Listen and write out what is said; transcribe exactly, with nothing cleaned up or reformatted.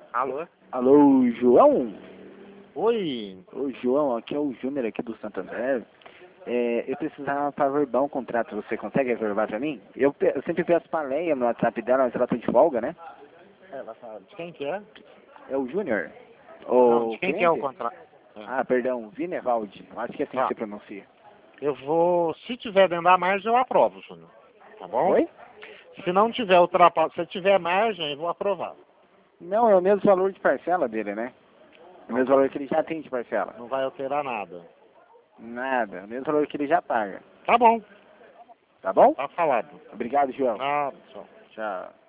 Alô? Alô, João? Oi. Ô, João, aqui é o Júnior aqui do Santo André. É, eu precisava para averbar um contrato. Você consegue averbar para mim? Eu, pe- eu sempre peço pra Leia no WhatsApp dela, mas ela tá de folga, né? É, vai falar. De quem que é? É o Júnior? Não, O de quem que é o cliente? contrato? É. Ah, perdão, Vinevaldi. Acho que é assim que Tá. se pronuncia. Eu vou, se tiver dentro da margem, eu aprovo, Júnior. Tá bom? Oi? Se não tiver ultrapassado, se tiver margem, eu vou aprovar. Não, é o mesmo valor de parcela dele, né? É o Não, mesmo valor que ele já tem de parcela. não vai alterar nada. Nada, é o mesmo valor que ele já paga. Tá bom. Tá bom? Tá falado. Obrigado, João. Ah, tchau. Tchau.